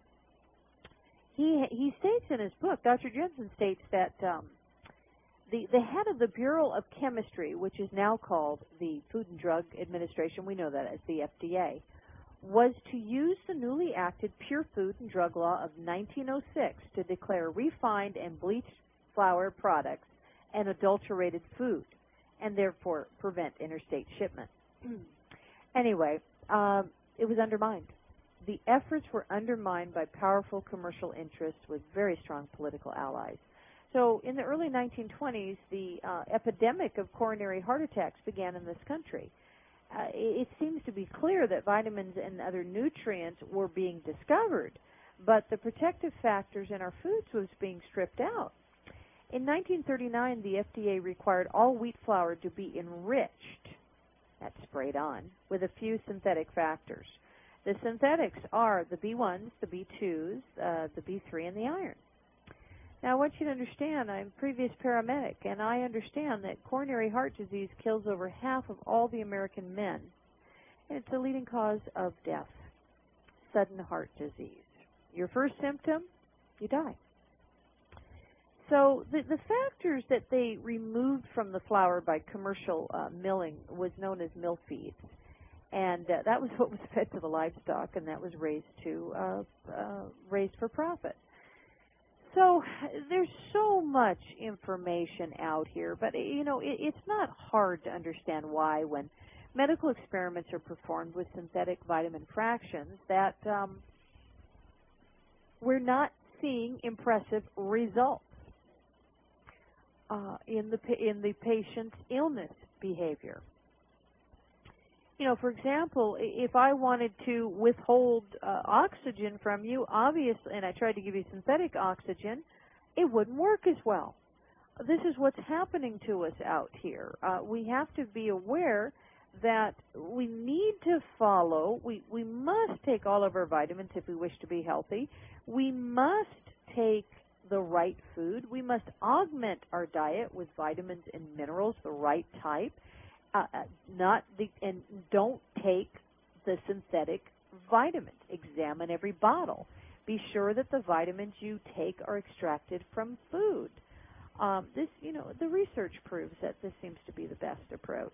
He he states in his book, Doctor Jensen states that um, the, the head of the Bureau of Chemistry, which is now called the Food and Drug Administration, we know that as the F D A, was to use the newly acted Pure Food and Drug Law of nineteen oh six to declare refined and bleached flour products an adulterated food, and therefore prevent interstate shipment. Anyway, um, it was undermined. The efforts were undermined by powerful commercial interests with very strong political allies. So in the early nineteen twenties, the uh, epidemic of coronary heart attacks began in this country. Uh, it, it seems to be clear that vitamins and other nutrients were being discovered, but the protective factors in our foods was being stripped out. In nineteen thirty-nine, the F D A required all wheat flour to be enriched, that's sprayed on, with a few synthetic factors. The synthetics are the B ones, the B twos, uh, the B three, and the iron. Now, I want you to understand, I'm a previous paramedic, and I understand that coronary heart disease kills over half of all the American men, and it's the leading cause of death, sudden heart disease. Your first symptom, you die. So the, the factors that they removed from the flour by commercial uh, milling was known as mill feeds. And uh, that was what was fed to the livestock, and that was raised to uh, uh, raised for profit. So there's so much information out here, but you know it, it's not hard to understand why, when medical experiments are performed with synthetic vitamin fractions, that um, we're not seeing impressive results uh, in the in the patient's illness behavior. You know, for example, if I wanted to withhold uh, oxygen from you, obviously, and I tried to give you synthetic oxygen, it wouldn't work as well. This is what's happening to us out here. Uh, we have to be aware that we need to follow, we, we must take all of our vitamins if we wish to be healthy. We must take the right food. We must augment our diet with vitamins and minerals, the right type. Uh, not the, and don't take the synthetic vitamins. Examine every bottle. Be sure that the vitamins you take are extracted from food. Um, this, you know, the research proves that this seems to be the best approach.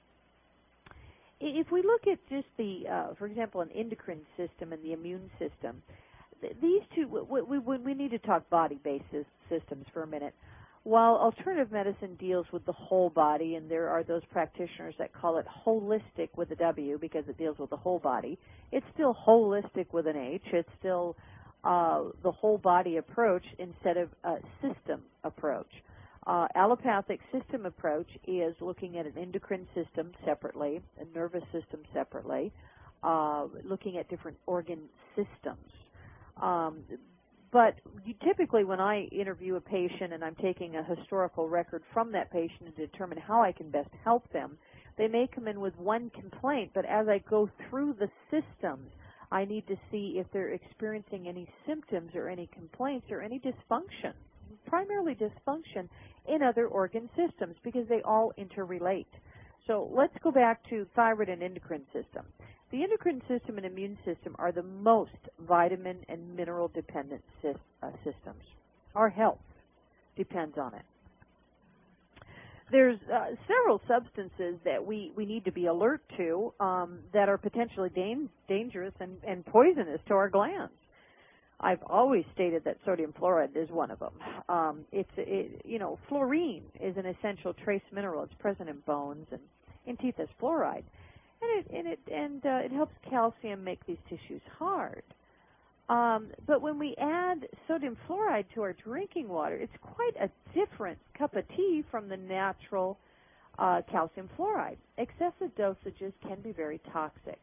If we look at just the, uh, for example, an endocrine system and the immune system, th these two, we, we, we need to talk body-based systems for a minute. While alternative medicine deals with the whole body, and there are those practitioners that call it holistic with a W because it deals with the whole body, it's still holistic with an H. It's still uh, the whole body approach instead of a system approach. Uh, allopathic system approach is looking at an endocrine system separately, a nervous system separately, uh, looking at different organ systems. Um, But you, typically when I interview a patient and I'm taking a historical record from that patient to determine how I can best help them, They may come in with one complaint, but as I go through the systems, I need to see if they're experiencing any symptoms or any complaints or any dysfunction, primarily dysfunction in other organ systems, because they all interrelate. So let's go back to thyroid and endocrine system. The endocrine system and immune system are the most vitamin and mineral dependent sy uh, systems. Our health depends on it. There's uh, several substances that we, we need to be alert to um, that are potentially dan dangerous and, and poisonous to our glands. I've always stated that sodium fluoride is one of them. Um, it's, it, you know, fluorine is an essential trace mineral. It's present in bones and in teeth as fluoride, and it and it and uh, it helps calcium make these tissues hard. Um, but when we add sodium fluoride to our drinking water, it's quite a different cup of tea from the natural uh, calcium fluoride. Excessive dosages can be very toxic.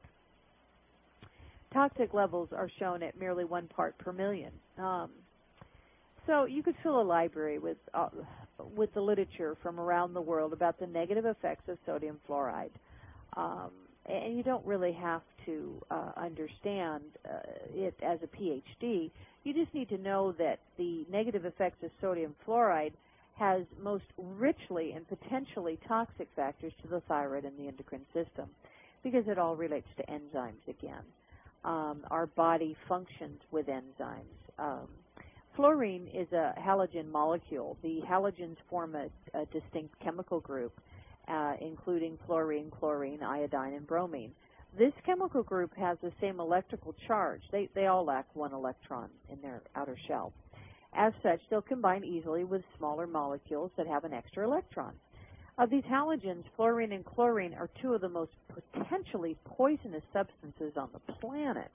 Toxic levels are shown at merely one part per million. Um, so you could fill a library with uh, with the literature from around the world about the negative effects of sodium fluoride. Um, and you don't really have to uh, understand uh, it as a P H D. You just need to know that the negative effects of sodium fluoride has most richly and potentially toxic factors to the thyroid and the endocrine system, because it all relates to enzymes again. Um, our body functions with enzymes. Um, fluorine is a halogen molecule. The halogens form a, a distinct chemical group, uh, including fluorine, chlorine, iodine, and bromine. This chemical group has the same electrical charge. They, they all lack one electron in their outer shell. As such, they'll combine easily with smaller molecules that have an extra electron. Of these halogens, fluorine and chlorine are two of the most potentially poisonous substances on the planet.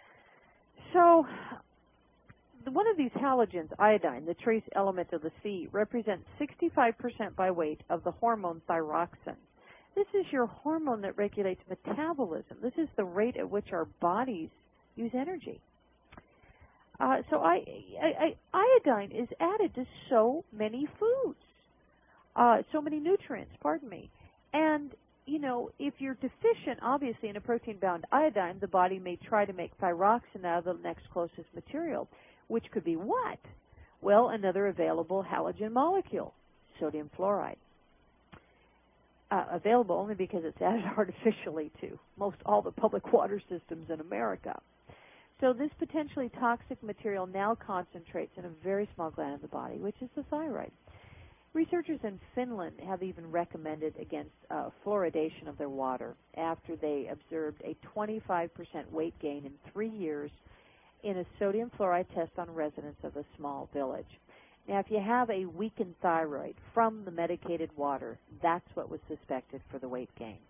So, one of these halogens, iodine, the trace element of the sea, represents sixty-five percent by weight of the hormone thyroxine. This is your hormone that regulates metabolism. This is the rate at which our bodies use energy. Uh, so I, I, I, iodine is added to so many foods. Uh, so many nutrients, pardon me. And, you know, if you're deficient, obviously, in a protein-bound iodine, the body may try to make thyroxine out of the next closest material, which could be what? Well, another available halogen molecule, sodium fluoride. Uh, available only because it's added artificially to most all the public water systems in America. So this potentially toxic material now concentrates in a very small gland of the body, which is the thyroid. Researchers in Finland have even recommended against uh, fluoridation of their water after they observed a twenty-five percent weight gain in three years in a sodium fluoride test on residents of a small village. Now, if you have a weakened thyroid from the medicated water, that's what was suspected for the weight gain.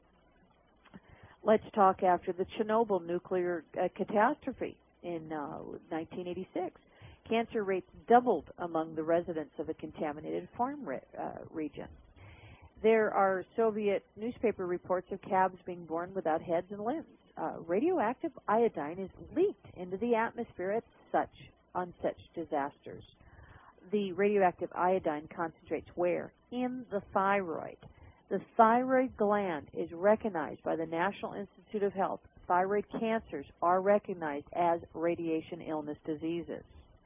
Let's talk after the Chernobyl nuclear uh, catastrophe in uh, nineteen eighty-six. Cancer rates doubled among the residents of a contaminated farm re uh, region. There are Soviet newspaper reports of calves being born without heads and limbs. Uh, radioactive iodine is leaked into the atmosphere at such, on such disasters. The radioactive iodine concentrates where? In the thyroid. The thyroid gland is recognized by the National Institute of Health. Thyroid cancers are recognized as radiation illness diseases.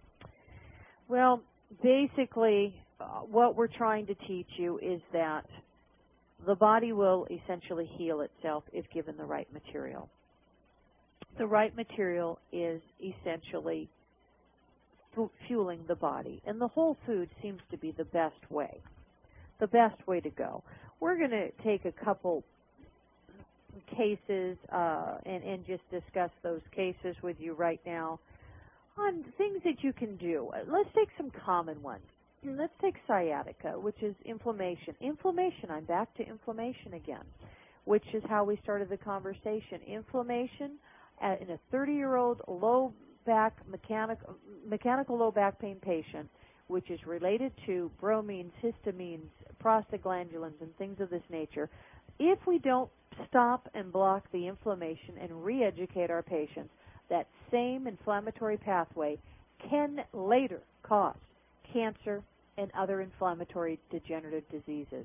Well, basically, uh, what we're trying to teach you is that the body will essentially heal itself if given the right material. The right material is essentially fu fueling the body, and the whole food seems to be the best way, the best way to go. We're going to take a couple cases uh, and, and just discuss those cases with you right now on things that you can do. Let's take some common ones. Let's take sciatica, which is inflammation. Inflammation, I'm back to inflammation again, which is how we started the conversation. Inflammation in a thirty-year-old low back, mechanical, mechanical low back pain patient, which is related to bromines, histamines, prostaglandins, and things of this nature. If we don't stop and block the inflammation and re-educate our patients, that same inflammatory pathway can later cause cancer and other inflammatory degenerative diseases.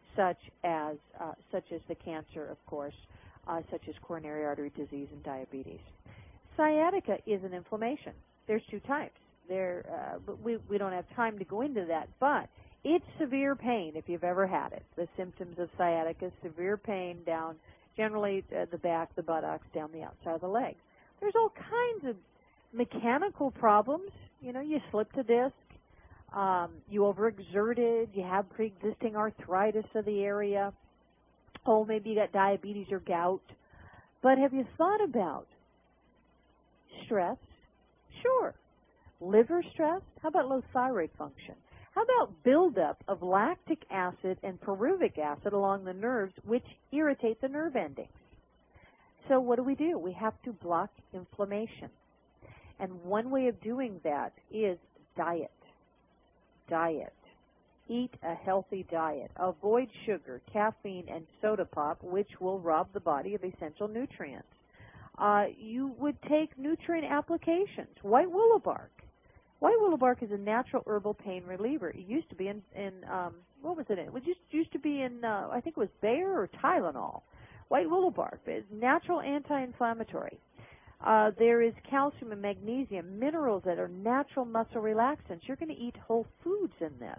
such as uh, such as the cancer, of course, uh, such as coronary artery disease and diabetes. Sciatica is an inflammation. There's two types. There, uh, but we we don't have time to go into that. But it's severe pain if you've ever had it. The symptoms of sciatica: severe pain down, generally uh, the back, the buttocks, down the outside of the legs. There's all kinds of mechanical problems. You know, you slipped a disc, um, you overexerted, you have pre-existing arthritis of the area. Oh, maybe you got diabetes or gout. But have you thought about stress? Sure. Liver stress? How about low thyroid function? How about buildup of lactic acid and pyruvic acid along the nerves, which irritate the nerve endings? So what do we do? We have to block inflammation. And one way of doing that is diet. Diet. Eat a healthy diet. Avoid sugar, caffeine, and soda pop, which will rob the body of essential nutrients. Uh, you would take nutrient applications. White willow bark. White willow bark is a natural herbal pain reliever. It used to be in, in um, what was it in? It was just, used to be in, uh, I think it was Bayer or Tylenol. White willow bark is natural anti-inflammatory. Uh, there is calcium and magnesium, minerals that are natural muscle relaxants. You're going to eat whole foods in this.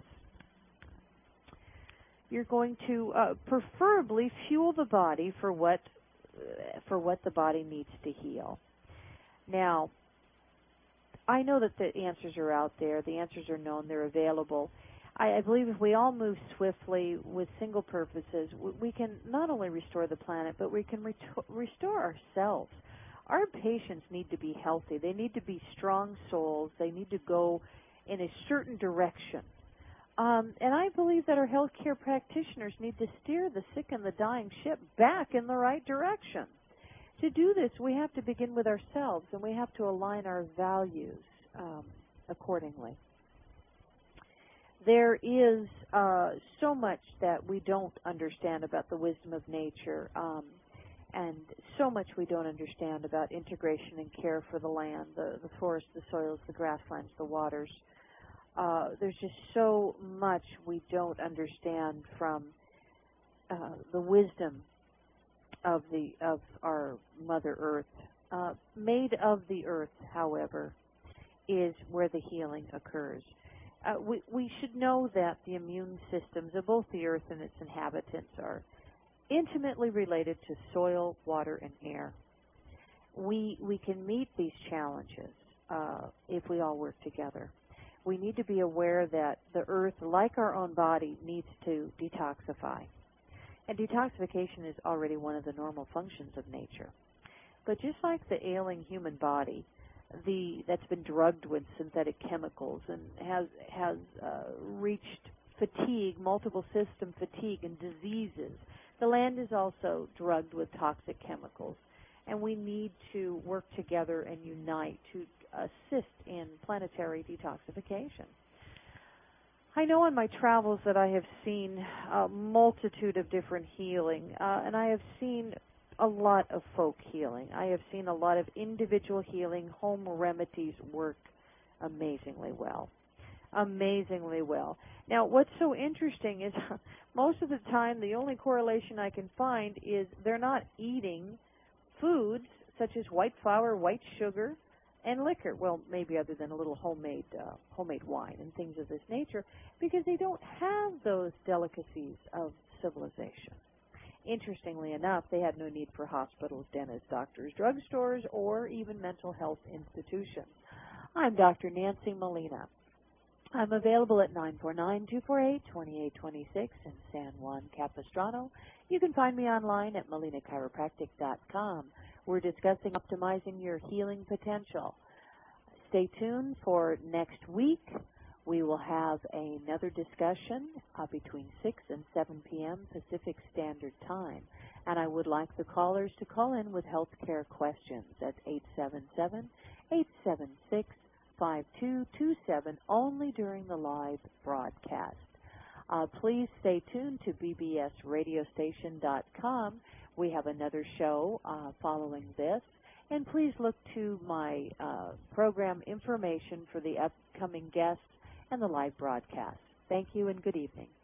You're going to uh, preferably fuel the body for what uh, for what the body needs to heal. Now, I know that the answers are out there. The answers are known. They're available. I, I believe if we all move swiftly with single purposes, we, we can not only restore the planet, but we can reto- restore ourselves. Our patients need to be healthy. They need to be strong souls. They need to go in a certain direction. Um, and I believe that our healthcare practitioners need to steer the sick and the dying ship back in the right direction. To do this, we have to begin with ourselves, and we have to align our values um, accordingly. There is uh, so much that we don't understand about the wisdom of nature, um, and so much we don't understand about integration and care for the land, the, the forests, the soils, the grasslands, the waters. Uh, there's just so much we don't understand from uh, the wisdom of the of our Mother Earth. Uh, made of the earth, however, is where the healing occurs. Uh, we, we should know that the immune systems of both the earth and its inhabitants are intimately related to soil, water, and air. We, we can meet these challenges uh, if we all work together. We need to be aware that the earth, like our own body, needs to detoxify. And detoxification is already one of the normal functions of nature. But just like the ailing human body, the that's been drugged with synthetic chemicals and has has uh, reached fatigue, multiple system fatigue and diseases, the land is also drugged with toxic chemicals. And we need to work together and unite to assist in planetary detoxification. I know on my travels that I have seen a multitude of different healing, uh, and I have seen a lot of folk healing. I have seen a lot of individual healing. Home remedies work amazingly well. Amazingly well. Now, what's so interesting is most of the time the only correlation I can find is they're not eating foods such as white flour, white sugar, and liquor. Well, maybe other than a little homemade uh, homemade wine and things of this nature, because they don't have those delicacies of civilization. Interestingly enough, they had no need for hospitals, dentists, doctors, drugstores, or even mental health institutions. I'm Doctor Nancy Molina. I'm available at nine four nine, two four eight, two eight two six in San Juan Capistrano. You can find me online at molina chiropractic dot com. We're discussing optimizing your healing potential. Stay tuned for next week. We will have another discussion uh, between six and seven p.m. Pacific Standard Time. And I would like the callers to call in with health care questions at eight seven seven, eight seven six, five two two seven only during the live broadcast. Uh, please stay tuned to b b s radio station dot com. We have another show uh, following this. And please look to my uh, program information for the upcoming guests and the live broadcast. Thank you and good evening.